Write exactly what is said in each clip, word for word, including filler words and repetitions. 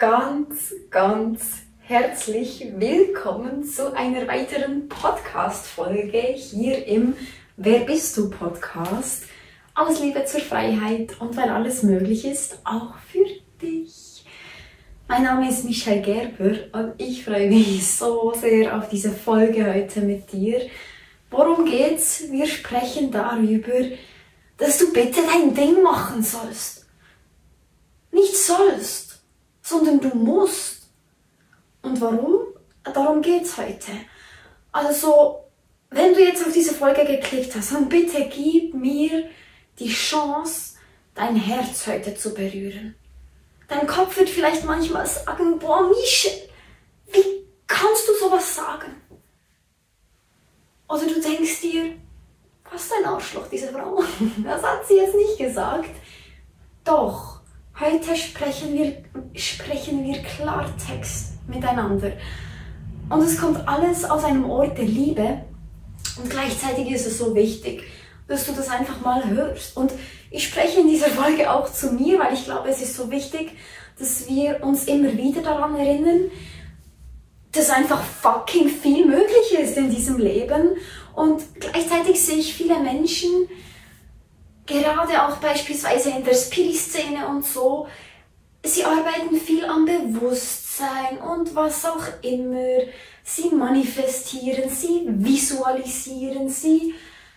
ganz, ganz herzlich willkommen zu einer weiteren Podcast-Folge hier im Wer bist du Podcast. Aus Liebe zur Freiheit und weil alles möglich ist, auch für dich. Mein Name ist Michelle Gerber und ich freue mich so sehr auf diese Folge heute mit dir. Worum geht's? Wir sprechen darüber, dass du bitte dein Ding machen sollst. Nicht sollst, sondern du musst. Und warum? Darum geht's heute. Also, wenn du jetzt auf diese Folge geklickt hast, dann bitte gib mir die Chance, dein Herz heute zu berühren. Dein Kopf wird vielleicht manchmal sagen, boah, Michelle, wie kannst du sowas sagen? Oder du denkst dir, was ist ein Arschloch, diese Frau? Das hat sie jetzt nicht gesagt. Doch, heute sprechen wir, sprechen wir Klartext miteinander. Und es kommt alles aus einem Ort der Liebe. Und gleichzeitig ist es so wichtig, dass du das einfach mal hörst. Und ich spreche in dieser Folge auch zu mir, weil ich glaube, es ist so wichtig, dass wir uns immer wieder daran erinnern, dass einfach fucking viel möglich ist in diesem Leben. Und gleichzeitig sehe ich viele Menschen, gerade auch beispielsweise in der Spirit-Szene und so, sie arbeiten viel am Bewusstsein und was auch immer. Sie manifestieren, sie visualisieren, sie...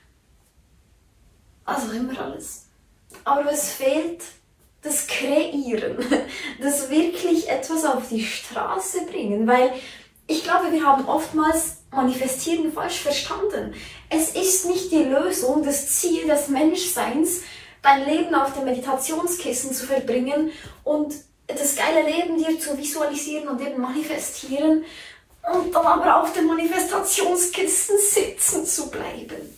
also immer alles. Aber es fehlt das Kreieren, das wirklich etwas auf die Straße bringen, weil ich glaube, wir haben oftmals Manifestieren falsch verstanden. Es ist nicht die Lösung, das Ziel des Menschseins, dein Leben auf dem Meditationskissen zu verbringen und das geile Leben dir zu visualisieren und eben manifestieren und dann aber auf dem Manifestationskissen sitzen zu bleiben.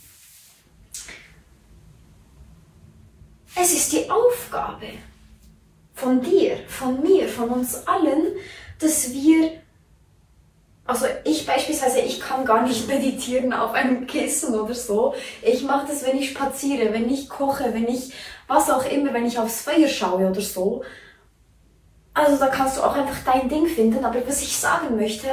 Es ist die Aufgabe von dir, von mir, von uns allen, dass wir, also ich beispielsweise, ich kann gar nicht meditieren auf einem Kissen oder so. Ich mache das, wenn ich spaziere, wenn ich koche, wenn ich, was auch immer, wenn ich aufs Feuer schaue oder so. Also da kannst du auch einfach dein Ding finden. Aber was ich sagen möchte,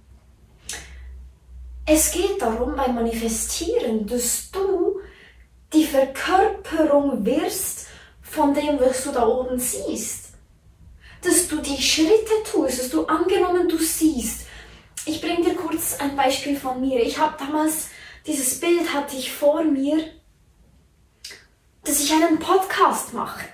es geht darum beim Manifestieren, dass du die Verkörperung wirst von dem, was du da oben siehst. Dass du die Schritte tust, dass du angenommen du siehst. Ich bringe dir kurz ein Beispiel von mir. Ich habe damals, dieses Bild hatte ich vor mir, dass ich einen Podcast mache.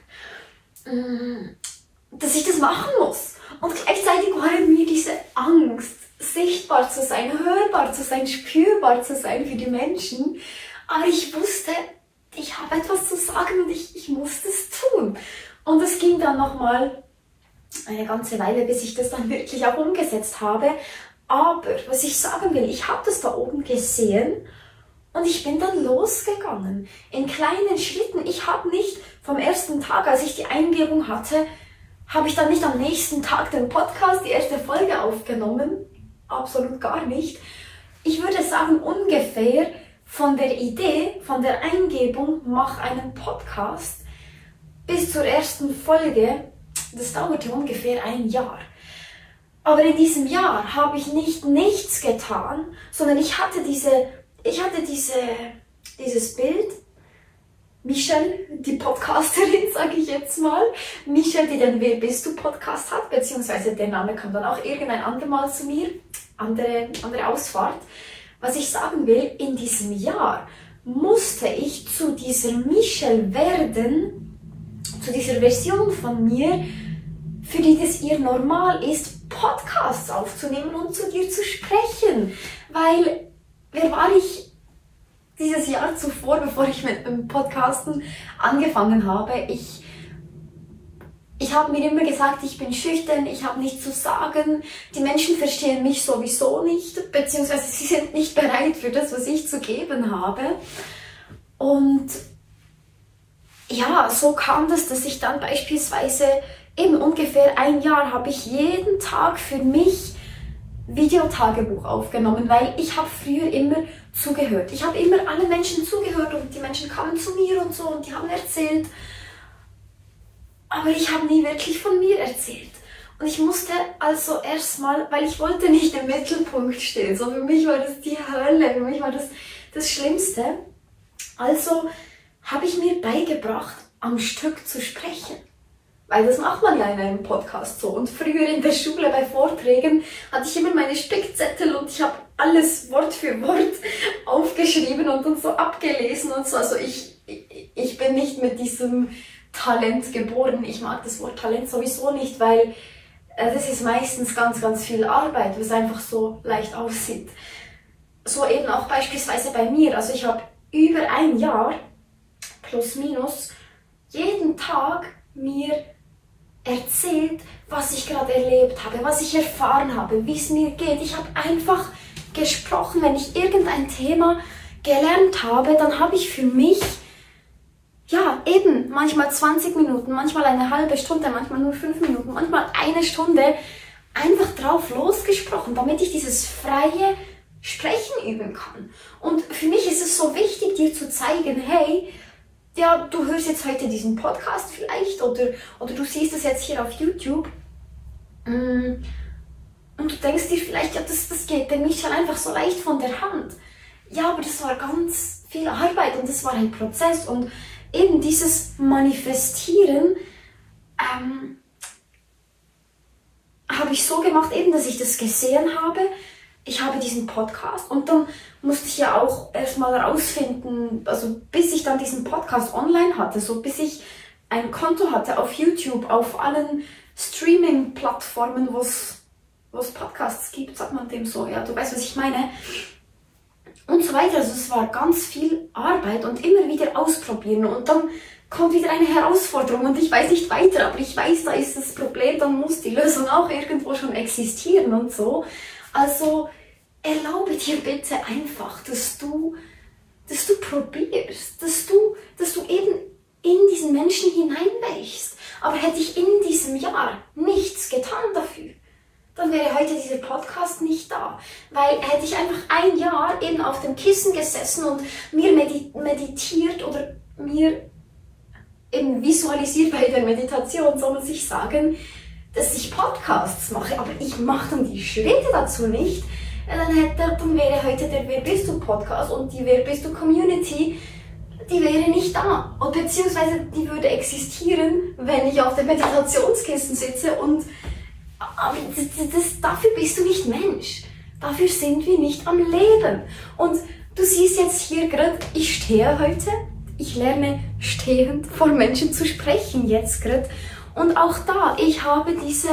Dass ich das machen muss. Und gleichzeitig war in mir diese Angst, sichtbar zu sein, hörbar zu sein, spürbar zu sein für die Menschen. Aber ich wusste, ich habe etwas zu sagen und ich, ich muss das tun. Und es ging dann nochmal eine ganze Weile, bis ich das dann wirklich auch umgesetzt habe. Aber was ich sagen will, ich habe das da oben gesehen und ich bin dann losgegangen. In kleinen Schritten. Ich habe nicht vom ersten Tag, als ich die Eingebung hatte, habe ich dann nicht am nächsten Tag den Podcast, die erste Folge aufgenommen. Absolut gar nicht. Ich würde sagen, ungefähr von der Idee, von der Eingebung, mach einen Podcast, bis zur ersten Folge, das dauerte ungefähr ein Jahr. Aber in diesem Jahr habe ich nicht nichts getan, sondern ich hatte diese, ich hatte diese, dieses Bild, Michelle, die Podcasterin, sage ich jetzt mal, Michelle, die den Wer bist du Podcast hat, beziehungsweise der Name kam dann auch irgendein andermal zu mir, andere, andere Ausfahrt. Was ich sagen will, in diesem Jahr musste ich zu dieser Michelle werden, zu dieser Version von mir, für die das ihr normal ist, Podcasts aufzunehmen und zu dir zu sprechen. Weil, wer war ich dieses Jahr zuvor, bevor ich mit dem Podcasten angefangen habe? Ich, ich habe mir immer gesagt, ich bin schüchtern, ich habe nichts zu sagen. Die Menschen verstehen mich sowieso nicht, beziehungsweise sie sind nicht bereit für das, was ich zu geben habe. Und ja, so kam das, dass ich dann beispielsweise eben ungefähr ein Jahr habe ich jeden Tag für mich Videotagebuch aufgenommen, weil ich habe früher immer zugehört. Ich habe immer allen Menschen zugehört und die Menschen kamen zu mir und so und die haben erzählt. Aber ich habe nie wirklich von mir erzählt. Und ich musste also erstmal, weil ich wollte nicht im Mittelpunkt stehen, so für mich war das die Hölle, für mich war das das Schlimmste. Also habe ich mir beigebracht, am Stück zu sprechen. Weil das macht man ja in einem Podcast so. Und früher in der Schule bei Vorträgen hatte ich immer meine Spickzettel und ich habe alles Wort für Wort aufgeschrieben und dann so abgelesen und so. Also ich, ich bin nicht mit diesem Talent geboren. Ich mag das Wort Talent sowieso nicht, weil das ist meistens ganz, ganz viel Arbeit, was einfach so leicht aussieht. So eben auch beispielsweise bei mir. Also ich habe über ein Jahr, plus minus, jeden Tag mir erzählt, was ich gerade erlebt habe, was ich erfahren habe, wie es mir geht. Ich habe einfach gesprochen. Wenn ich irgendein Thema gelernt habe, dann habe ich für mich, ja, eben manchmal zwanzig Minuten, manchmal eine halbe Stunde, manchmal nur fünf Minuten, manchmal eine Stunde einfach drauf losgesprochen, damit ich dieses freie Sprechen üben kann. Und für mich ist es so wichtig, dir zu zeigen, hey, ja, du hörst jetzt heute diesen Podcast vielleicht oder, oder du siehst es jetzt hier auf YouTube und du denkst dir vielleicht, ja, das, das geht dem Michael einfach so leicht von der Hand. Ja, aber das war ganz viel Arbeit und das war ein Prozess und eben dieses Manifestieren ähm, habe ich so gemacht, eben, dass ich das gesehen habe. Ich habe diesen Podcast und dann musste ich ja auch erstmal herausfinden, also bis ich dann diesen Podcast online hatte, so bis ich ein Konto hatte auf YouTube, auf allen Streaming-Plattformen, wo es Podcasts gibt, sagt man dem so, ja, du weißt, was ich meine. Und so weiter, also es war ganz viel Arbeit und immer wieder ausprobieren und dann kommt wieder eine Herausforderung und ich weiß nicht weiter, aber ich weiß, da ist das Problem, dann muss die Lösung auch irgendwo schon existieren und so. Also erlaube dir bitte einfach, dass du, dass du probierst, dass du, dass du eben in diesen Menschen hineinwächst. Aber hätte ich in diesem Jahr nichts getan dafür, dann wäre heute dieser Podcast nicht da. Weil hätte ich einfach ein Jahr eben auf dem Kissen gesessen und mir meditiert oder mir eben visualisiert bei der Meditation, soll man sich sagen, dass ich Podcasts mache, aber ich mache dann die Schritte dazu nicht, dann, hätte, dann wäre heute der Wer bist du Podcast und die Wer bist du Community, die wäre nicht da. Und beziehungsweise die würde existieren, wenn ich auf dem Meditationskissen sitze und aber das, das, dafür bist du nicht Mensch. Dafür sind wir nicht am Leben. Und du siehst jetzt hier gerade, ich stehe heute, ich lerne stehend vor Menschen zu sprechen jetzt gerade. Und auch da, ich habe diese,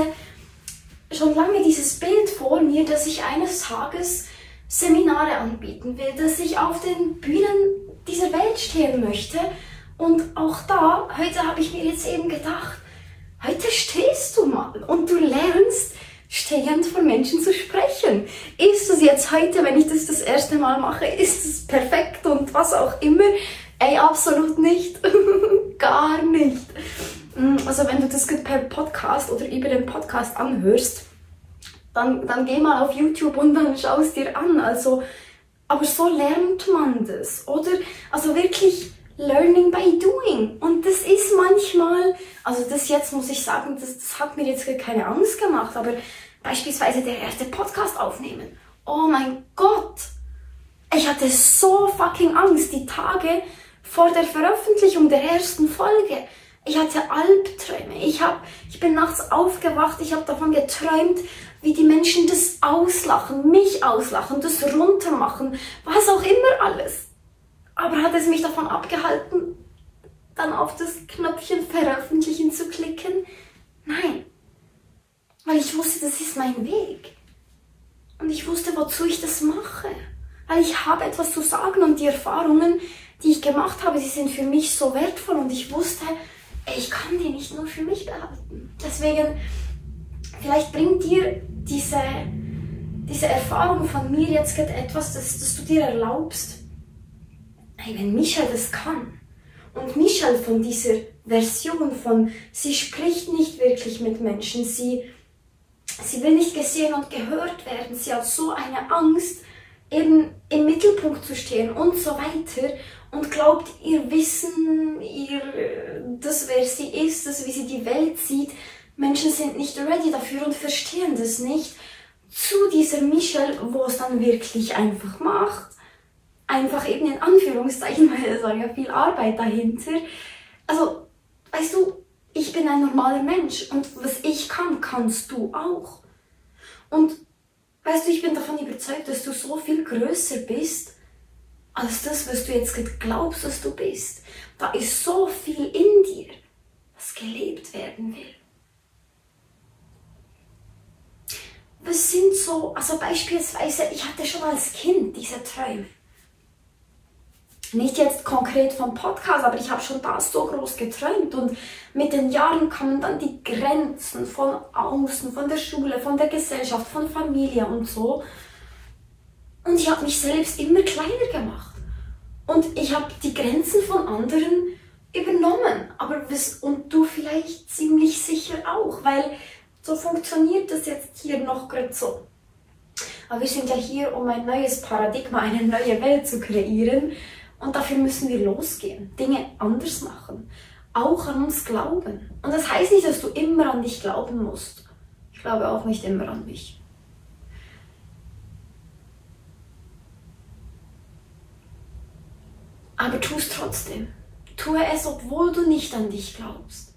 schon lange dieses Bild vor mir, dass ich eines Tages Seminare anbieten will, dass ich auf den Bühnen dieser Welt stehen möchte. Und auch da, heute habe ich mir jetzt eben gedacht, heute stehst du mal und du lernst stehend vor Menschen zu sprechen. Ist es jetzt heute, wenn ich das das erste Mal mache, ist es perfekt und was auch immer? Ey, absolut nicht. Gar nicht. Also wenn du das per Podcast oder über den Podcast anhörst, dann, dann geh mal auf YouTube und dann schau es dir an. Also, aber so lernt man das, oder? Also wirklich learning by doing. Und das ist manchmal, also das jetzt muss ich sagen, das, das hat mir jetzt keine Angst gemacht, aber beispielsweise der erste Podcast aufnehmen. Oh mein Gott! Ich hatte so fucking Angst, die Tage vor der Veröffentlichung der ersten Folge. Ich hatte Albträume. Ich, hab, ich bin nachts aufgewacht, ich habe davon geträumt, wie die Menschen das auslachen, mich auslachen, das runtermachen, was auch immer alles. Aber hat es mich davon abgehalten, dann auf das Knöpfchen veröffentlichen zu klicken? Nein. Weil ich wusste, das ist mein Weg. Und ich wusste, wozu ich das mache. Weil ich habe etwas zu sagen und die Erfahrungen, die ich gemacht habe, die sind für mich so wertvoll und ich wusste, ich kann die nicht nur für mich behalten. Deswegen, vielleicht bringt dir diese, diese Erfahrung von mir jetzt gerade etwas, dass, dass du dir erlaubst, hey, wenn Michael das kann und Michael von dieser Version von, sie spricht nicht wirklich mit Menschen, sie, sie will nicht gesehen und gehört werden, sie hat so eine Angst, eben im Mittelpunkt zu stehen und so weiter und glaubt, ihr Wissen, ihr, das, wer sie ist, das, wie sie die Welt sieht, Menschen sind nicht ready dafür und verstehen das nicht. Zu dieser Michelle, wo es dann wirklich einfach macht. Einfach eben in Anführungszeichen, weil es war ja viel Arbeit dahinter. Also, weißt du, ich bin ein normaler Mensch und was ich kann, kannst du auch. Und weißt du, ich bin davon überzeugt, dass du so viel größer bist, als das, was du jetzt glaubst, dass du bist. Da ist so viel in dir, was gelebt werden will. Was sind so, also beispielsweise, ich hatte schon als Kind diese Träume. Nicht jetzt konkret vom Podcast, aber ich habe schon da so groß geträumt und mit den Jahren kamen dann die Grenzen von außen, von der Schule, von der Gesellschaft, von Familie und so. Und ich habe mich selbst immer kleiner gemacht. Und ich habe die Grenzen von anderen übernommen. Aber was, und du vielleicht ziemlich sicher auch, weil so funktioniert das jetzt hier noch gerade so. Aber wir sind ja hier, um ein neues Paradigma, eine neue Welt zu kreieren. Und dafür müssen wir losgehen, Dinge anders machen, auch an uns glauben. Und das heißt nicht, dass du immer an dich glauben musst. Ich glaube auch nicht immer an mich. Aber tu es trotzdem. Tue es, obwohl du nicht an dich glaubst.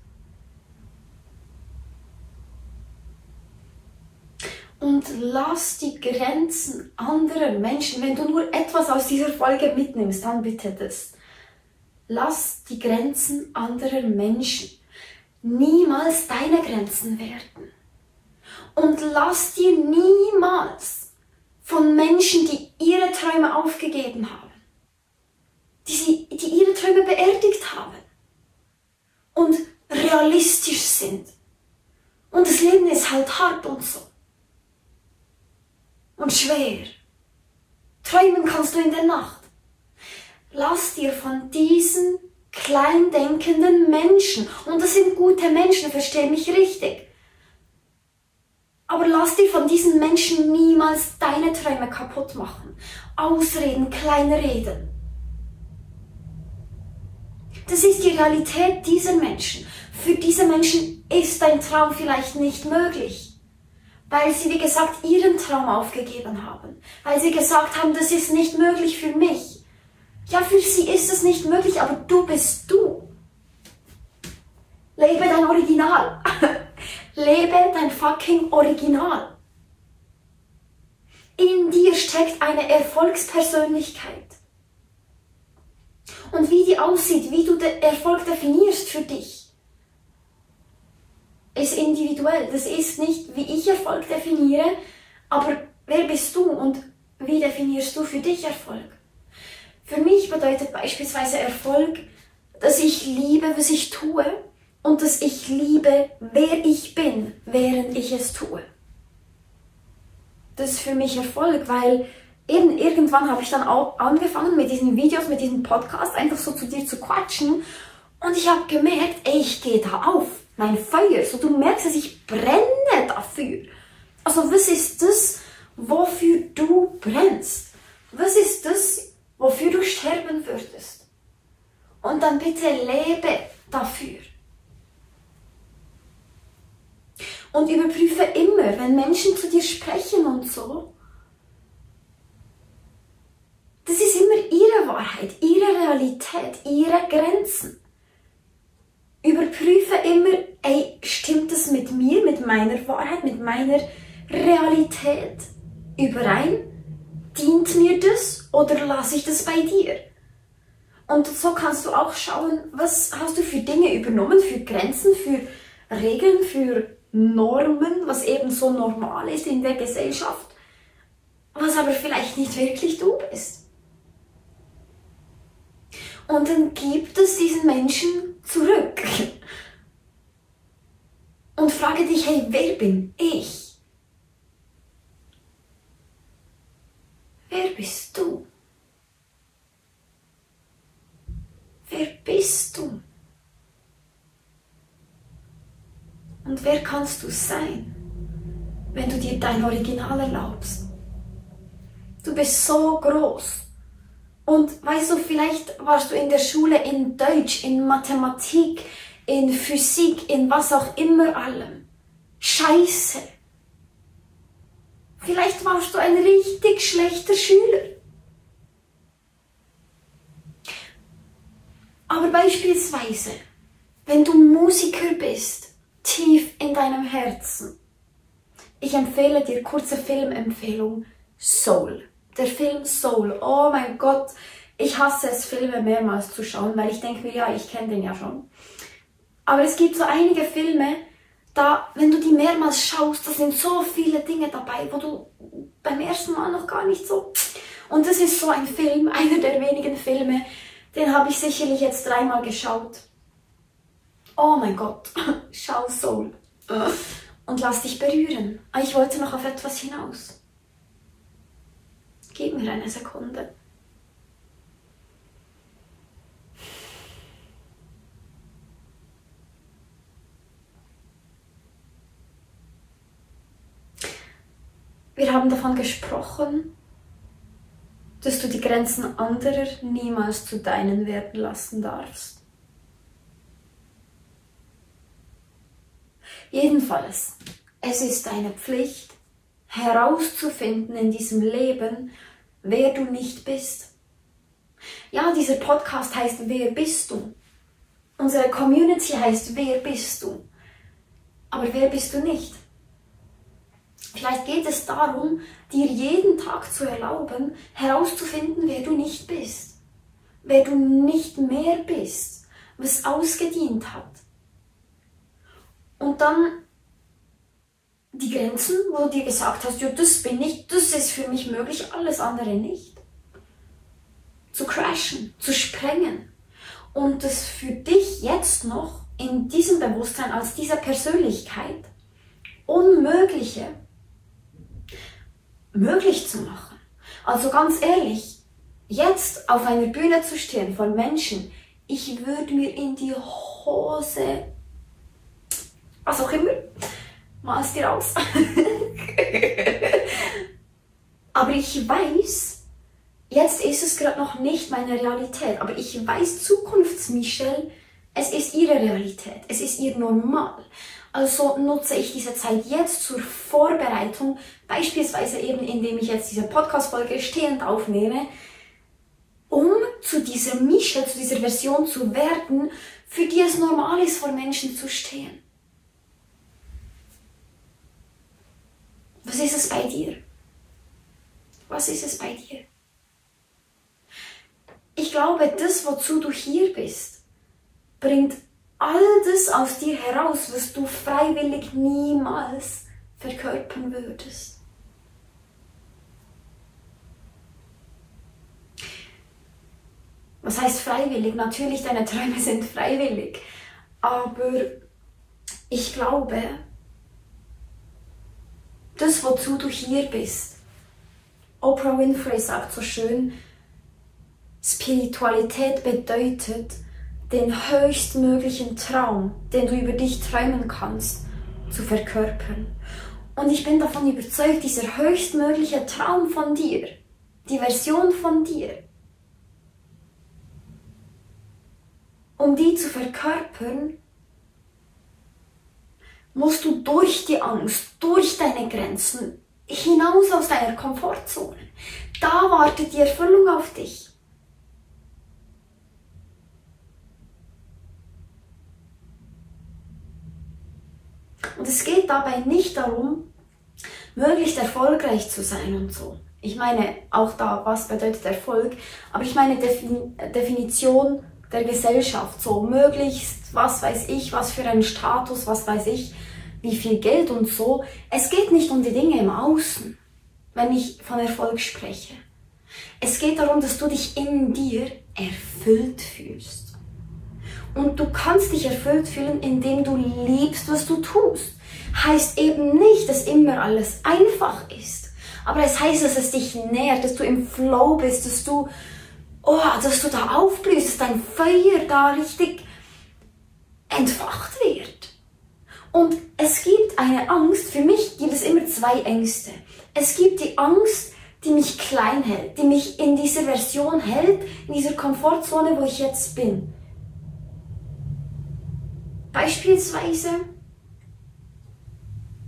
Und lass die Grenzen anderer Menschen, wenn du nur etwas aus dieser Folge mitnimmst, dann bitte das. Lass die Grenzen anderer Menschen niemals deine Grenzen werden. Und lass dir niemals von Menschen, die ihre Träume aufgegeben haben, die, sie, die ihre Träume beerdigt haben und realistisch sind. Und das Leben ist halt hart und so. Und schwer. Träumen kannst du in der Nacht. Lass dir von diesen kleindenkenden Menschen, und das sind gute Menschen, versteh mich richtig, aber lass dir von diesen Menschen niemals deine Träume kaputt machen. Ausreden, kleinreden. Das ist die Realität dieser Menschen. Für diese Menschen ist dein Traum vielleicht nicht möglich. Weil sie, wie gesagt, ihren Traum aufgegeben haben. Weil sie gesagt haben, das ist nicht möglich für mich. Ja, für sie ist es nicht möglich, aber du bist du. Lebe dein Original. Lebe dein fucking Original. In dir steckt eine Erfolgspersönlichkeit. Und wie die aussieht, wie du den Erfolg definierst für dich, ist individuell. Das ist nicht, wie ich Erfolg definiere, aber wer bist du und wie definierst du für dich Erfolg? Für mich bedeutet beispielsweise Erfolg, dass ich liebe, was ich tue und dass ich liebe, wer ich bin, während ich es tue. Das ist für mich Erfolg, weil eben irgendwann habe ich dann auch angefangen mit diesen Videos, mit diesem Podcast, einfach so zu dir zu quatschen und ich habe gemerkt, ey, ich gehe da auf. Mein Feuer, so du merkst, dass ich brenne dafür. Also was ist das, wofür du brennst? Was ist das, wofür du sterben würdest? Und dann bitte lebe dafür. Und überprüfe immer, wenn Menschen zu dir sprechen und so, das ist immer ihre Wahrheit, ihre Realität, ihre Grenzen. Überprüfe immer, ey, stimmt das mit mir, mit meiner Wahrheit, mit meiner Realität überein? Dient mir das oder lasse ich das bei dir? Und so kannst du auch schauen, was hast du für Dinge übernommen, für Grenzen, für Regeln, für Normen, was eben so normal ist in der Gesellschaft, was aber vielleicht nicht wirklich du bist. Und dann gibt es diesen Menschen zurück. Und frage dich, hey, wer bin ich? Wer bist du? Wer bist du? Und wer kannst du sein, wenn du dir dein Original erlaubst? Du bist so groß. Und weißt du, vielleicht warst du in der Schule in Deutsch, in Mathematik, in Physik, in was auch immer allem. Scheiße. Vielleicht warst du ein richtig schlechter Schüler. Aber beispielsweise, wenn du Musiker bist, tief in deinem Herzen. Ich empfehle dir, kurze Filmempfehlung, Soul. Der Film Soul. Oh mein Gott, ich hasse es, Filme mehrmals zu schauen, weil ich denke mir, ja, ich kenne den ja schon. Aber es gibt so einige Filme, da, wenn du die mehrmals schaust, da sind so viele Dinge dabei, wo du beim ersten Mal noch gar nicht so... Und das ist so ein Film, einer der wenigen Filme, den habe ich sicherlich jetzt dreimal geschaut. Oh mein Gott, schau Soul. Und lass dich berühren. Ich wollte noch auf etwas hinaus. Gib mir eine Sekunde. Wir haben davon gesprochen, dass du die Grenzen anderer niemals zu deinen werden lassen darfst. Jedenfalls, es ist deine Pflicht, herauszufinden in diesem Leben, wer du nicht bist. Ja, dieser Podcast heißt Wer bist du? Unsere Community heißt Wer bist du? Aber wer bist du nicht? Vielleicht geht es darum, dir jeden Tag zu erlauben, herauszufinden, wer du nicht bist. Wer du nicht mehr bist, was ausgedient hat. Und dann die Grenzen, wo du dir gesagt hast, ja, das bin ich, das ist für mich möglich, alles andere nicht. Zu crashen, zu sprengen. Und das für dich jetzt noch in diesem Bewusstsein als dieser Persönlichkeit Unmögliche möglich zu machen. Also ganz ehrlich, jetzt auf einer Bühne zu stehen von Menschen, ich würde mir in die Hose, was auch immer, mal's dir aus. Aber ich weiß, jetzt ist es gerade noch nicht meine Realität, aber ich weiß, Zukunfts-Michelle, es ist ihre Realität, es ist ihr Normal. Also nutze ich diese Zeit jetzt zur Vorbereitung, beispielsweise eben indem ich jetzt diese Podcast-Folge stehend aufnehme, um zu dieser Michelle, zu dieser Version zu werden, für die es normal ist, vor Menschen zu stehen. Was ist es bei dir? Was ist es bei dir? Ich glaube, das, wozu du hier bist, bringt all das aus dir heraus, was du freiwillig niemals verkörpern würdest. Was heißt freiwillig? Natürlich, deine Träume sind freiwillig. Aber ich glaube, das, wozu du hier bist, Oprah Winfrey sagt so schön, Spiritualität bedeutet, den höchstmöglichen Traum, den du über dich träumen kannst, zu verkörpern. Und ich bin davon überzeugt, dieser höchstmögliche Traum von dir, die Version von dir, um die zu verkörpern, musst du durch die Angst, durch deine Grenzen, hinaus aus deiner Komfortzone. Da wartet die Erfüllung auf dich. Und es geht dabei nicht darum, möglichst erfolgreich zu sein und so. Ich meine, auch da, was bedeutet Erfolg? Aber ich meine Defin- Definition der Gesellschaft, so möglichst, was weiß ich, was für einen Status, was weiß ich, wie viel Geld und so. Es geht nicht um die Dinge im Außen, wenn ich von Erfolg spreche. Es geht darum, dass du dich in dir erfüllt fühlst. Und du kannst dich erfüllt fühlen, indem du liebst, was du tust. Heißt eben nicht, dass immer alles einfach ist. Aber es heißt, dass es dich nährt, dass du im Flow bist, dass du, oh, dass du da aufblühst, dass dein Feuer da richtig entfacht wird. Und es gibt eine Angst, für mich gibt es immer zwei Ängste. Es gibt die Angst, die mich klein hält, die mich in dieser Version hält, in dieser Komfortzone, wo ich jetzt bin. Beispielsweise,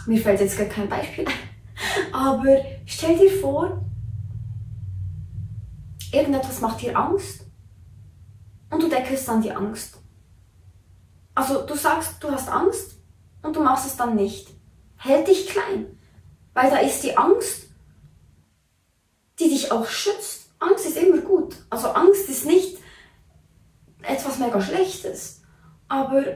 Mir fällt jetzt gar kein Beispiel ein. Aber stell dir vor, irgendetwas macht dir Angst und du deckelst dann die Angst. Also du sagst, du hast Angst und du machst es dann nicht. Hält dich klein, weil da ist die Angst, die dich auch schützt. Angst ist immer gut. Also Angst ist nicht etwas mega Schlechtes, aber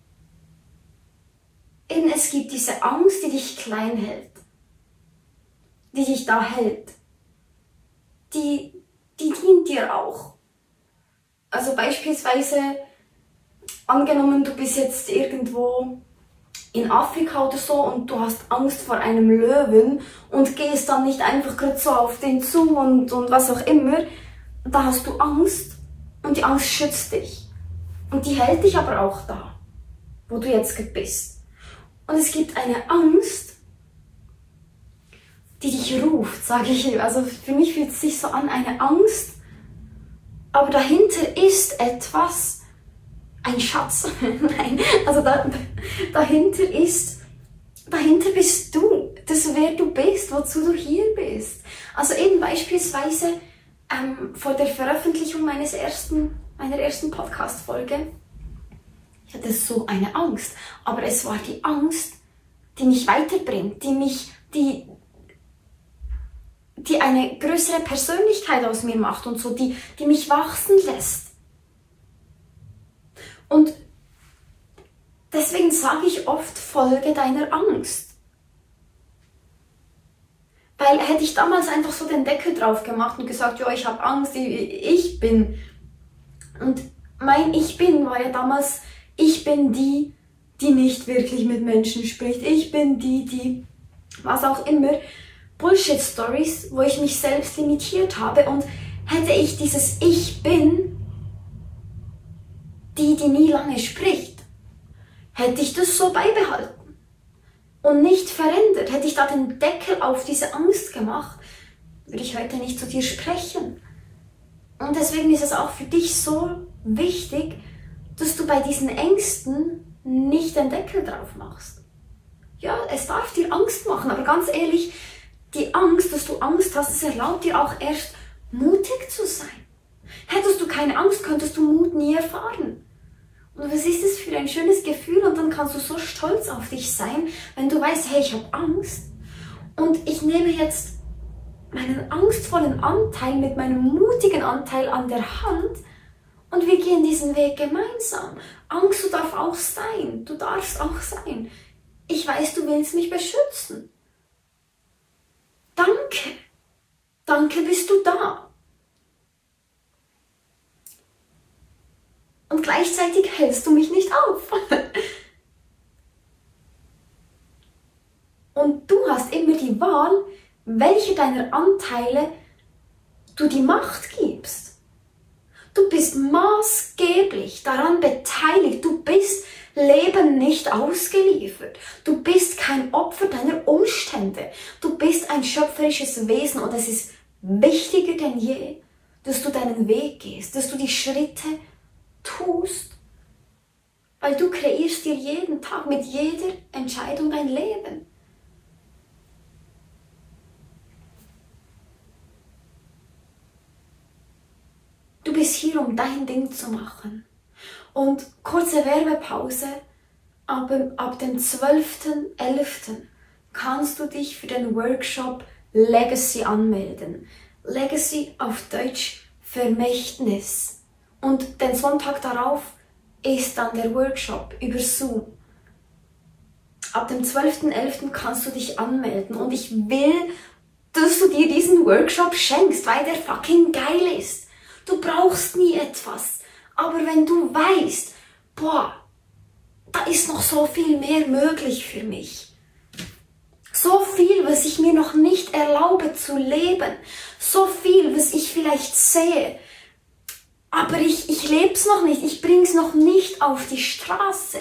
eben es gibt diese Angst, die dich klein hält, die dich da hält, die, die dient dir auch. Also beispielsweise, angenommen du bist jetzt irgendwo in Afrika oder so und du hast Angst vor einem Löwen und gehst dann nicht einfach gerade so auf den zu und, und was auch immer, da hast du Angst und die Angst schützt dich. Und die hält dich aber auch da, wo du jetzt gerade bist. Und es gibt eine Angst, die dich ruft, sage ich. Also für mich fühlt es sich so an, eine Angst, aber dahinter ist etwas, ein Schatz. Nein, also da, dahinter ist, dahinter bist du, das wer du bist, wozu du hier bist. Also eben beispielsweise ähm, vor der Veröffentlichung meines ersten, meiner ersten Podcast-Folge, ich hatte so eine Angst, aber es war die Angst, die mich weiterbringt, die mich, die, die eine größere Persönlichkeit aus mir macht und so, die, die mich wachsen lässt. Und deswegen sage ich oft, folge deiner Angst. Weil hätte ich damals einfach so den Deckel drauf gemacht und gesagt, ja, ich habe Angst, ich bin. Und mein Ich bin war ja damals, ich bin die, die nicht wirklich mit Menschen spricht. Ich bin die, die, was auch immer, Bullshit-Stories, wo ich mich selbst limitiert habe. Und hätte ich dieses Ich bin, die, die nie lange spricht, hätte ich das so beibehalten und nicht verändert, hätte ich da den Deckel auf diese Angst gemacht, würde ich heute nicht zu dir sprechen. Und deswegen ist es auch für dich so wichtig, dass du bei diesen Ängsten nicht den Deckel drauf machst. Ja, es darf dir Angst machen, aber ganz ehrlich, die Angst, dass du Angst hast, das erlaubt dir auch erst, mutig zu sein. Hättest du keine Angst, könntest du Mut nie erfahren. Und was ist es für ein schönes Gefühl? Und dann kannst du so stolz auf dich sein, wenn du weißt, hey, ich habe Angst. Und ich nehme jetzt meinen angstvollen Anteil mit meinem mutigen Anteil an der Hand und wir gehen diesen Weg gemeinsam. Angst, du darfst auch sein. Du darfst auch sein. Ich weiß, du willst mich beschützen. Danke. Danke, bist du da. Und gleichzeitig hältst du mich nicht auf. Und du hast immer die Wahl, welche deiner Anteile du die Macht gibst. Du bist maßgeblich daran beteiligt. Du bist Leben nicht ausgeliefert. Du bist kein Opfer deiner Umstände. Du bist ein schöpferisches Wesen und es ist wichtiger denn je, dass du deinen Weg gehst, dass du die Schritte tust, weil du kreierst dir jeden Tag mit jeder Entscheidung dein Leben. Du bist hier, um dein Ding zu machen. Und kurze Werbepause, ab, ab dem zwölften elften kannst du dich für den Workshop Legacy anmelden. Legacy auf Deutsch Vermächtnis. Und den Sonntag darauf ist dann der Workshop über Zoom. Ab dem zwölften elften kannst du dich anmelden und ich will, dass du dir diesen Workshop schenkst, weil der fucking geil ist. Du brauchst nie etwas, aber wenn du weißt, boah, da ist noch so viel mehr möglich für mich. So viel, was ich mir noch nicht erlaube zu leben. So viel, was ich vielleicht sehe. Aber ich, ich lebe es noch nicht, ich bringe es noch nicht auf die Straße.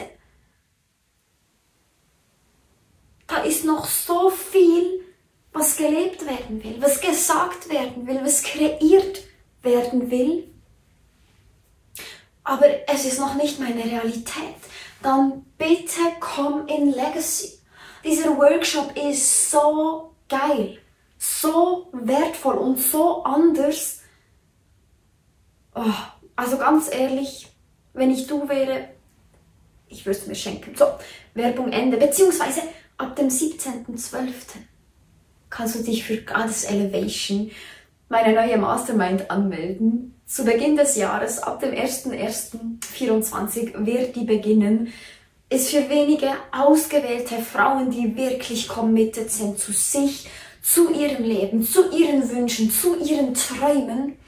Da ist noch so viel, was gelebt werden will, was gesagt werden will, was kreiert werden will. Aber es ist noch nicht meine Realität. Dann bitte komm in Legacy. Dieser Workshop ist so geil, so wertvoll und so anders. Oh, also ganz ehrlich, wenn ich du wäre, ich würde es mir schenken. So, Werbung Ende. Beziehungsweise ab dem siebzehnten zwölften kannst du dich für Goddess Elevation, meine neue Mastermind, anmelden. Zu Beginn des Jahres, ab dem ersten ersten vierundzwanzig, wird die beginnen. Ist für wenige ausgewählte Frauen, die wirklich committed sind zu sich, zu ihrem Leben, zu ihren Wünschen, zu ihren Träumen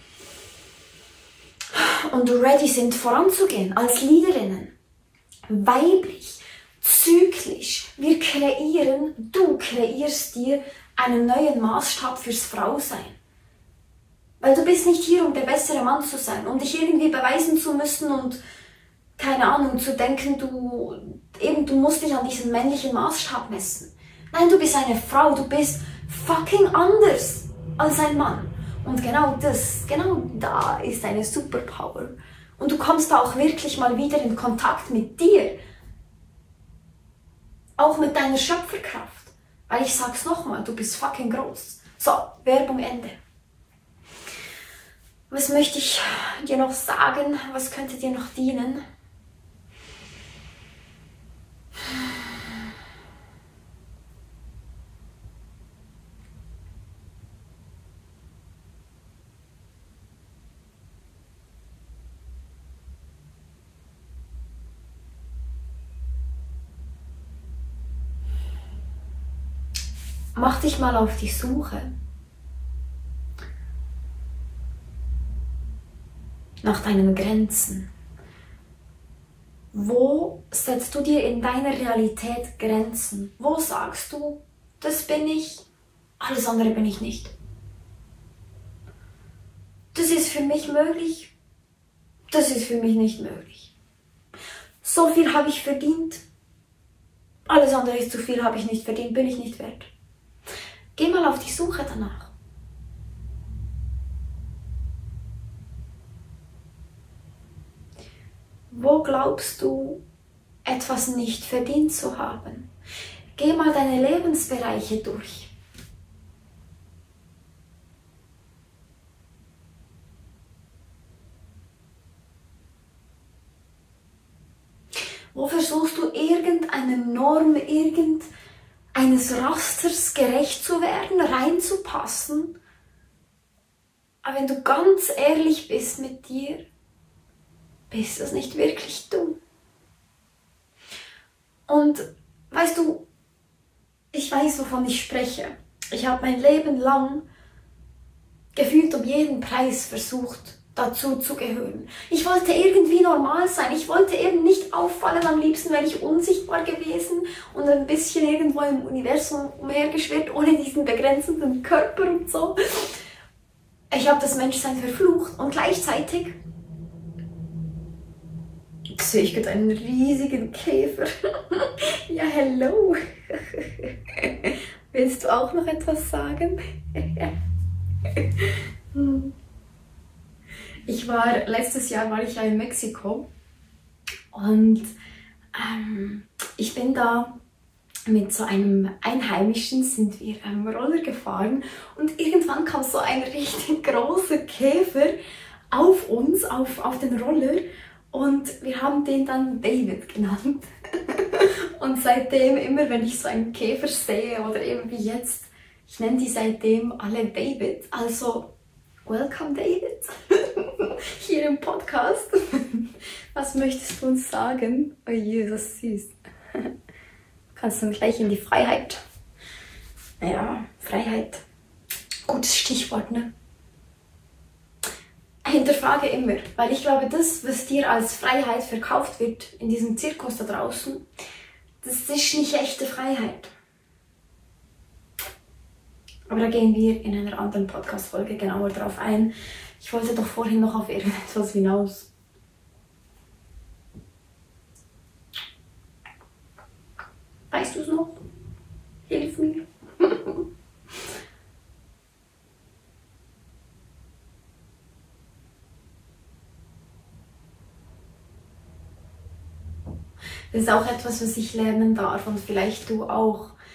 und ready sind voranzugehen als Leaderinnen. Weiblich, zyklisch. Wir kreieren, du kreierst dir einen neuen Maßstab fürs Frausein. Weil du bist nicht hier, um der bessere Mann zu sein, um dich irgendwie beweisen zu müssen und, keine Ahnung, zu denken, du, eben, du musst dich an diesen männlichen Maßstab messen. Nein, du bist eine Frau, du bist fucking anders als ein Mann. Und genau das, genau da ist eine Superpower. Und du kommst auch wirklich mal wieder in Kontakt mit dir. Auch mit deiner Schöpferkraft. Weil ich sag's nochmal, du bist fucking groß. So, Werbung Ende. Was möchte ich dir noch sagen? Was könnte dir noch dienen? Mach dich mal auf die Suche nach deinen Grenzen. Wo setzt du dir in deiner Realität Grenzen? Wo sagst du, das bin ich, alles andere bin ich nicht? Das ist für mich möglich, das ist für mich nicht möglich. So viel habe ich verdient, alles andere ist zu viel, habe ich nicht verdient, bin ich nicht wert. Geh mal auf die Suche danach. Wo glaubst du, etwas nicht verdient zu haben? Geh mal deine Lebensbereiche durch. Wo versuchst du irgendeine Norm, irgendeines Rasters gerecht zu werden, reinzupassen? Aber wenn du ganz ehrlich bist mit dir, bist das nicht wirklich du. Und weißt du, ich weiß, wovon ich spreche. Ich habe mein Leben lang gefühlt um jeden Preis versucht, dazu zu gehören. Ich wollte irgendwie normal sein. Ich wollte eben nicht auffallen. Am liebsten wäre ich unsichtbar gewesen und ein bisschen irgendwo im Universum umhergeschwirrt, ohne diesen begrenzenden Körper und so. Ich habe das Menschsein verflucht und gleichzeitig sehe ich gerade einen riesigen Käfer. Ja, hello. Willst du auch noch etwas sagen? Ich war, letztes Jahr war ich ja in Mexiko und ähm, ich bin da mit so einem Einheimischen, sind wir am Roller gefahren und irgendwann kam so ein richtig großer Käfer auf uns, auf, auf den Roller. Und wir haben den dann David genannt. Und seitdem, immer wenn ich so einen Käfer sehe oder eben wie jetzt, ich nenne die seitdem alle David. Also, welcome David, hier im Podcast. Was möchtest du uns sagen? Oh je, das ist süß. Du kannst dann gleich in die Freiheit. Ja, Freiheit. Gutes Stichwort, ne? Hinterfrage immer, weil ich glaube, das, was dir als Freiheit verkauft wird in diesem Zirkus da draußen, das ist nicht echte Freiheit. Aber da gehen wir in einer anderen Podcast-Folge genauer drauf ein. Ich wollte doch vorhin noch auf irgendetwas hinaus. Weißt du es noch? Hilf mir. Das ist auch etwas, was ich lernen darf und vielleicht du auch.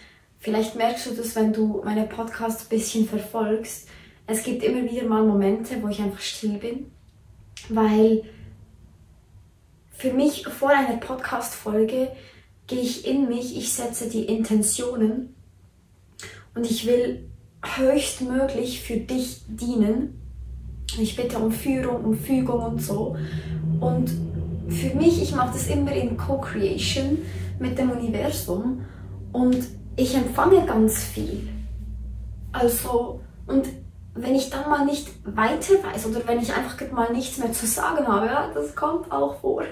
Vielleicht merkst du das, wenn du meine Podcasts ein bisschen verfolgst. Es gibt immer wieder mal Momente, wo ich einfach still bin, weil für mich vor einer Podcast-Folge gehe ich in mich, ich setze die Intentionen und ich will höchstmöglich für dich dienen. Ich bitte um Führung, um Fügung und so. Und für mich, ich mache das immer in Co-Creation mit dem Universum und ich empfange ganz viel. Also, und wenn ich dann mal nicht weiter weiß oder wenn ich einfach mal nichts mehr zu sagen habe, ja, das kommt auch vor,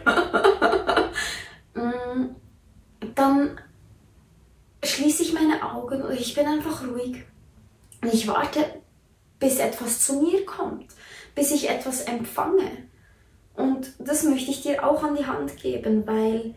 dann schließe ich meine Augen und ich bin einfach ruhig. Und ich warte, bis etwas zu mir kommt, bis ich etwas empfange. Und das möchte ich dir auch an die Hand geben, weil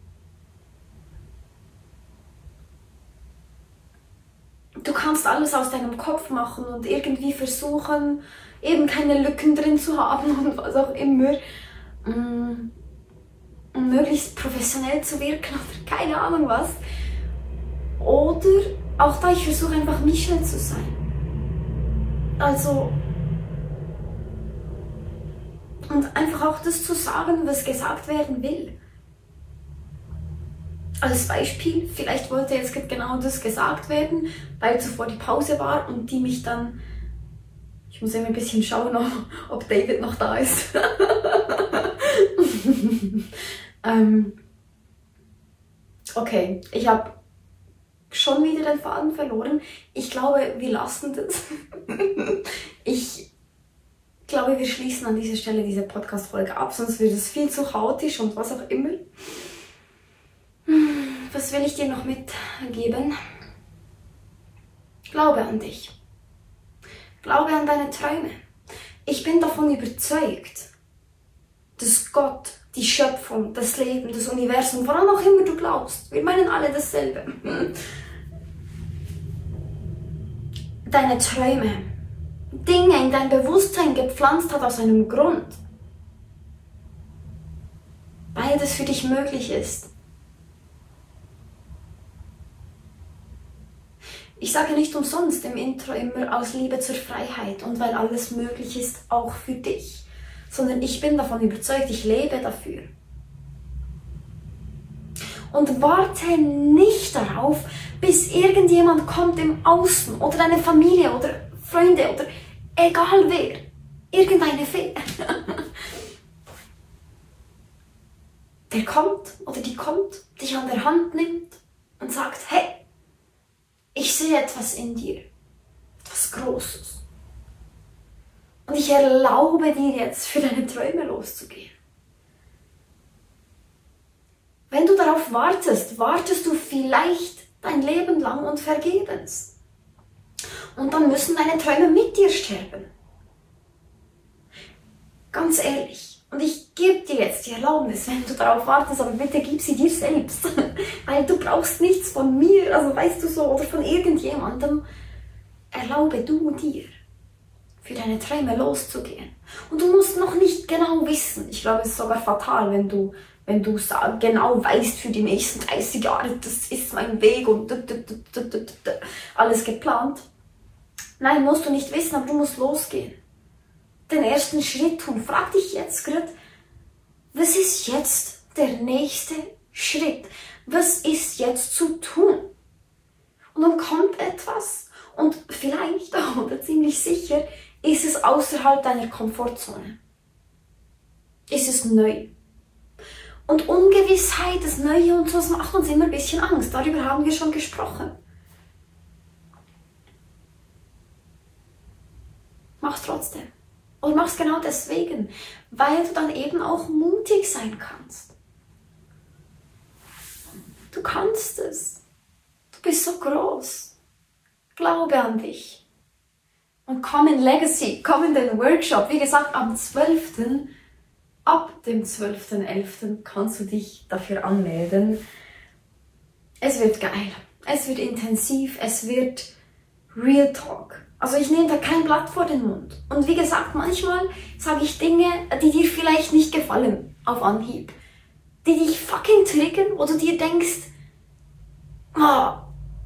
du kannst alles aus deinem Kopf machen und irgendwie versuchen, eben keine Lücken drin zu haben und was auch immer, um möglichst professionell zu wirken oder keine Ahnung was. Oder auch da, ich versuche einfach Michelle zu sein. Also, und einfach auch das zu sagen, was gesagt werden will. Als Beispiel, vielleicht wollte jetzt genau das gesagt werden, weil zuvor die Pause war und die mich dann, ich muss immer ein bisschen schauen, ob David noch da ist. ähm, okay, ich habe schon wieder den Faden verloren. Ich glaube, wir lassen das. Ich glaube, wir schließen an dieser Stelle diese Podcast-Folge ab, sonst wird es viel zu chaotisch und was auch immer. Was will ich dir noch mitgeben? Glaube an dich. Glaube an deine Träume. Ich bin davon überzeugt, dass Gott, die Schöpfung, das Leben, das Universum, woran auch immer du glaubst, wir meinen alle dasselbe. Deine Träume, Dinge in dein Bewusstsein gepflanzt hat aus einem Grund. Weil das für dich möglich ist. Ich sage nicht umsonst im Intro immer aus Liebe zur Freiheit und weil alles möglich ist, auch für dich. Sondern ich bin davon überzeugt, ich lebe dafür. Und warte nicht darauf, bis irgendjemand kommt im Außen oder deine Familie oder Freunde oder egal wer, irgendeine Fee, der kommt oder die kommt, dich an der Hand nimmt und sagt, hey, ich sehe etwas in dir, etwas Großes. Und ich erlaube dir jetzt, für deine Träume loszugehen. Wenn du darauf wartest, wartest du vielleicht dein Leben lang und vergebens. Und dann müssen deine Träume mit dir sterben. Ganz ehrlich. Und ich gebe dir jetzt die Erlaubnis, wenn du darauf wartest, aber bitte gib sie dir selbst. Weil du brauchst nichts von mir, also weißt du so, oder von irgendjemandem. Erlaube du dir, für deine Träume loszugehen. Und du musst noch nicht genau wissen. Ich glaube, es ist sogar fatal, wenn du, wenn du genau weißt, für die nächsten dreißig Jahre, das ist mein Weg und alles geplant. Nein, musst du nicht wissen, aber du musst losgehen. Den ersten Schritt tun. Frag dich jetzt gerade, was ist jetzt der nächste Schritt? Was ist jetzt zu tun? Und dann kommt etwas und vielleicht, oder ziemlich sicher, ist es außerhalb deiner Komfortzone. Ist es neu. Und Ungewissheit, das Neue und so, das macht uns immer ein bisschen Angst. Darüber haben wir schon gesprochen. Mach's trotzdem. Und mach's genau deswegen, weil du dann eben auch mutig sein kannst. Du kannst es. Du bist so groß. Glaube an dich. Und komm in Legacy, komm in den Workshop. Wie gesagt, am zwölften Ab dem zwölften elften kannst du dich dafür anmelden. Es wird geil. Es wird intensiv. Es wird Real Talk. Also ich nehme da kein Blatt vor den Mund. Und wie gesagt, manchmal sage ich Dinge, die dir vielleicht nicht gefallen auf Anhieb. Die dich fucking triggern, wo du dir denkst, oh,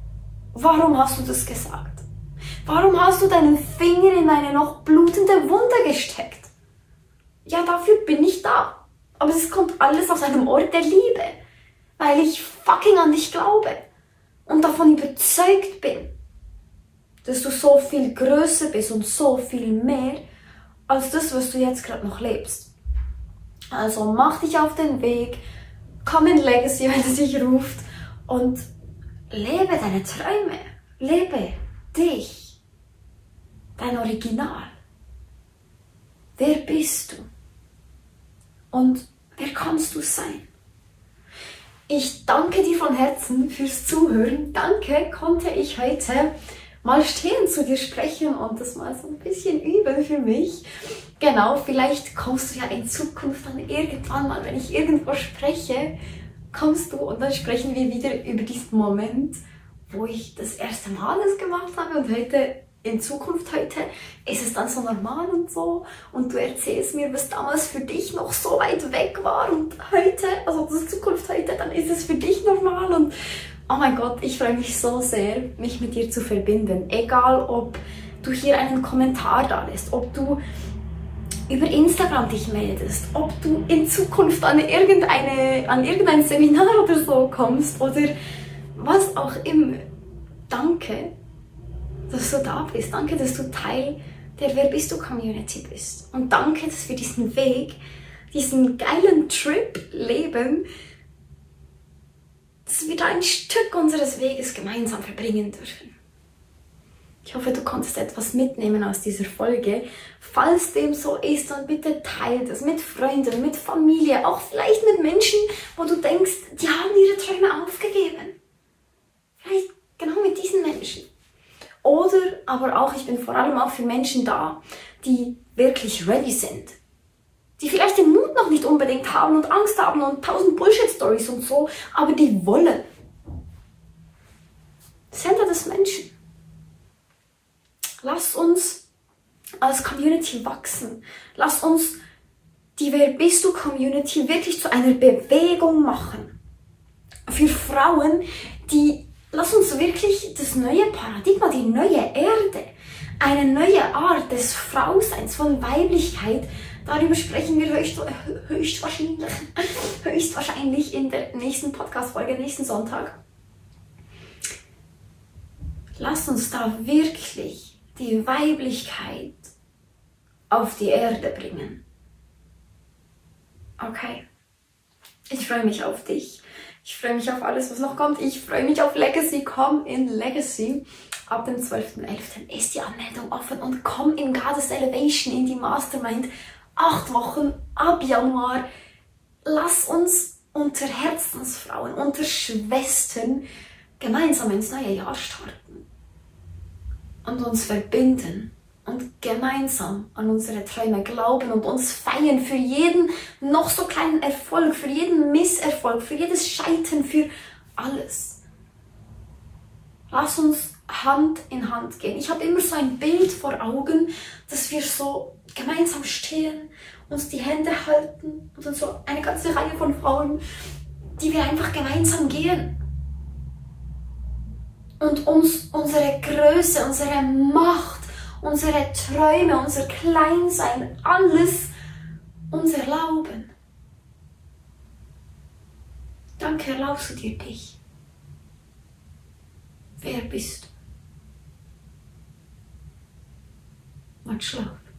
Warum hast du das gesagt? Warum hast du deinen Finger in meine noch blutende Wunde gesteckt? Ja, dafür bin ich da. Aber es kommt alles aus einem Ort der Liebe, weil ich fucking an dich glaube und davon überzeugt bin, dass du so viel größer bist und so viel mehr als das, was du jetzt gerade noch lebst. Also mach dich auf den Weg, komm in Legacy, wenn es dich ruft, und lebe deine Träume, lebe dich, dein Original. Wer bist du? Und wer kannst du sein? Ich danke dir von Herzen fürs Zuhören. Danke, konnte ich heute mal stehen zu dir sprechen und das mal so ein bisschen üben für mich. Genau, vielleicht kommst du ja in Zukunft dann irgendwann mal, wenn ich irgendwo spreche, kommst du und dann sprechen wir wieder über diesen Moment, wo ich das erste Mal das gemacht habe, und heute, in Zukunft heute, ist es dann so normal und so, und du erzählst mir, was damals für dich noch so weit weg war, und heute, also das Zukunft heute, dann ist es für dich normal. Und oh mein Gott, ich freue mich so sehr, mich mit dir zu verbinden. Egal, ob du hier einen Kommentar da lässt, ob du über Instagram dich meldest, ob du in Zukunft an, irgendeine, an irgendein Seminar oder so kommst oder was auch immer. Danke, dass du da bist. Danke, dass du Teil der Wer bist du Community bist. Und danke, dass wir diesen Weg, diesen geilen Trip leben, dass wir da ein Stück unseres Weges gemeinsam verbringen dürfen. Ich hoffe, du konntest etwas mitnehmen aus dieser Folge. Falls dem so ist, dann bitte teilt es mit Freunden, mit Familie, auch vielleicht mit Menschen, wo du denkst, die haben ihre Träume aufgegeben. Vielleicht genau mit diesen Menschen. Oder aber auch, ich bin vor allem auch für Menschen da, die wirklich ready sind. Die vielleicht den Mut noch nicht unbedingt haben und Angst haben und tausend Bullshit-Stories und so, aber die wollen. Sender des Menschen. Lass uns als Community wachsen. Lass uns die Wer bist du Community wirklich zu einer Bewegung machen. Für Frauen, die, lass uns wirklich das neue Paradigma, die neue Erde, eine neue Art des Frauseins, von Weiblichkeit, darüber sprechen wir höchst, höchstwahrscheinlich, höchstwahrscheinlich in der nächsten Podcast-Folge, nächsten Sonntag. Lass uns da wirklich die Weiblichkeit auf die Erde bringen. Okay? Ich freue mich auf dich. Ich freue mich auf alles, was noch kommt. Ich freue mich auf Legacy. Komm in Legacy. Ab dem zwölften elften ist die Anmeldung offen und komm in Goddess Elevation in die Mastermind. Acht Wochen ab Januar. Lass uns unter Herzensfrauen, unter Schwestern gemeinsam ins neue Jahr starten und uns verbinden und gemeinsam an unsere Träume glauben und uns feiern für jeden noch so kleinen Erfolg, für jeden Misserfolg, für jedes Scheitern, für alles. Lass uns Hand in Hand gehen. Ich habe immer so ein Bild vor Augen, dass wir so gemeinsam stehen, uns die Hände halten und dann so eine ganze Reihe von Frauen, die wir einfach gemeinsam gehen. Und uns unsere Größe, unsere Macht, unsere Träume, unser Kleinsein, alles uns erlauben. Danke, erlaubst du dir dich. Wer bist du? Much love.